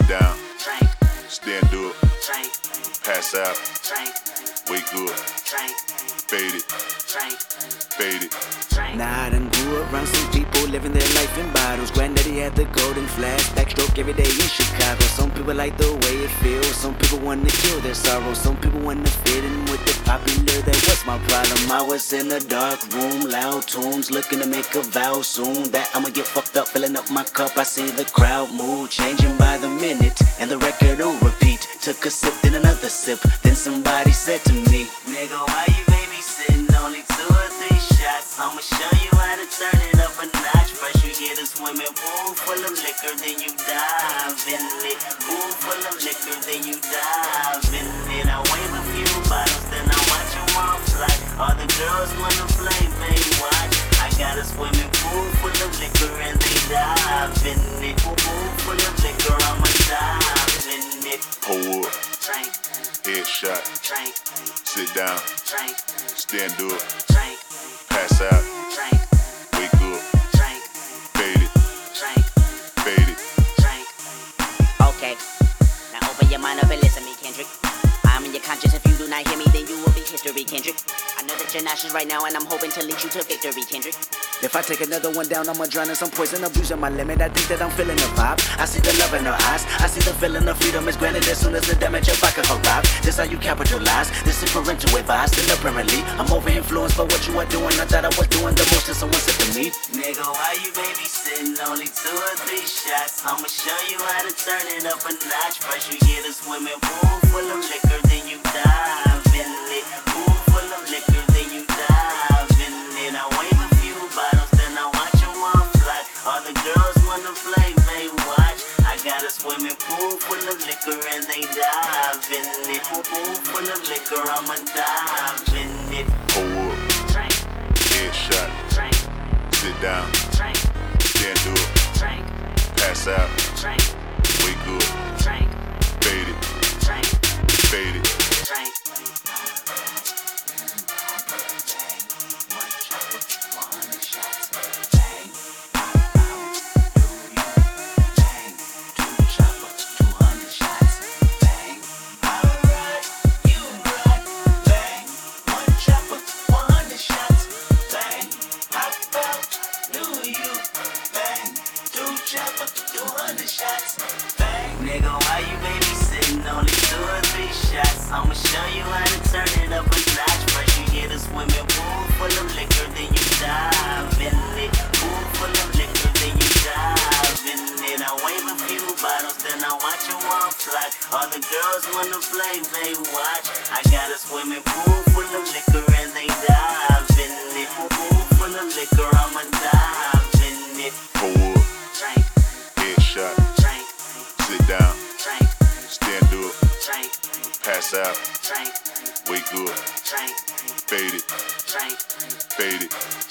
down, drink, stand up, drink, pass out, drink, wake up, drink, fade it, drink, fade it. drink. Now I done grew around some people living their life in bottles. Granddaddy had the golden flash, backstroke every day in Chicago. Some people like the way it feels, some people wanna kill their sorrow. Some people wanna fit in with the popular, that was my problem. I was in a dark room, loud tunes, looking to make a vow soon that I'ma get fucked up, filling up my cup. I see the crowd mood changing by the minute, and the record on repeat. Took a sip, then another sip, then somebody said to me, Nigga, why you babysitting? Only 2 or 3 shots. I'ma show you how to turn it up a notch. First you get a swimming pool full of liquor, then you dive in it. Pool full of liquor, then you dive in it. I wave a few bottles, then I watch them all fly. All the girls wanna play, they watch. I got a swimming pool full of liquor and they dive in it. Pool full of liquor, I'ma dive in it. Pull up, Drink, headshot, drink, sit down, drink, stand up, drink, pass out, drink, wake up, drink, fade it, drink, fade it. drink. Okay, now open your mind up and listen to me, Kendrick. I'm in your conscience. If you do not hear me, then you will be history, Kendrick. I know that you're nauseous right now, and I'm hoping to lead you to victory, Kendrick. if I take another one down, I'ma drown in some poison, abusing my limit. I think that I'm feeling the vibe. I see the love in her eyes. I see the feeling of freedom is granted as soon as the damage of vodka arrive. This how you capitalize. This is parental advice. Then apparently, I'm over influenced by what you are doing. I thought I was doing the most, and someone said to me, Nigga, why you babysitting? Only 2 or 3 shots. I'ma show you how to turn it up a notch. First you get a swimming pool full of liquor, then you dive in it. Pool full of liquor, then you dive in it. I wave a few bottles, then I watch them all fly. All the girls wanna play, they watch. I got a swimming pool full of liquor and they dive in it. Pool full of liquor, I'ma dive in it. Pull up, Drink, headshot, drink, sit down, drink, stand up, drink, pass out, drink, wake up, drink, fade it, drink, fade it. drink. Nigga, why you babysitting? Only 2 or 3 shots. I'ma show you how to turn it up a notch. First you get a swimming pool full of liquor, then you dive in it. Pool full of liquor, then you dive in it. I wave a few bottles, then I watch them all fly. All the girls wanna play, they watch. I got a swimming pool full of liquor and they dive in it. Pool full of liquor, I'ma dive in it. Pull up, Drink, headshot, drink, sit down, drink, stand up, drink, pass out, drink, wake up, drink, fade it, drink, fade it.